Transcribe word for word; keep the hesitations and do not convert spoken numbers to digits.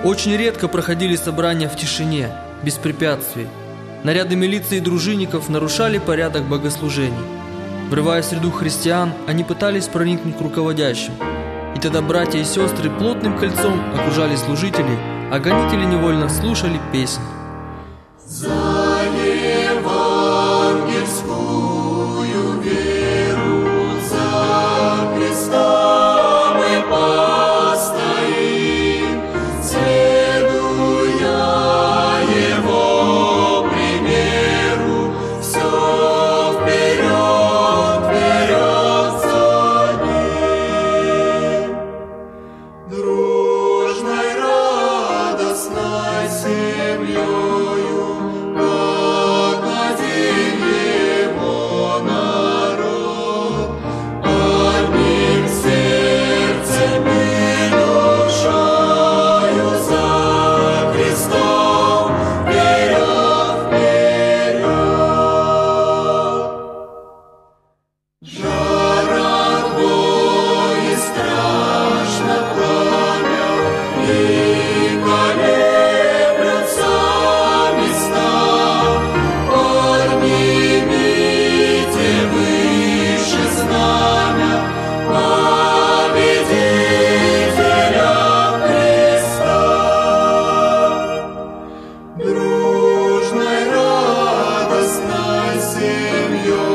Очень редко проходили собрания в тишине, без препятствий. Наряды милиции и дружинников нарушали порядок богослужений. Врываясь в среду христиан, они пытались проникнуть к руководящим. И тогда братья и сестры плотным кольцом окружали служителей, а гонители невольно слушали песнь. За евангельскую веру, за Христа мы постоим, следуя Его примеру, все вперед, вперед за Ним. Дружной, радостной семьёю, как один Его народ, одним сердцем и душою за Христом вперед, вперед. Жарок бой и страшно пламя, и колеблются места. Поднимите выше знамя победителя Христа. Дружной, радостной семьей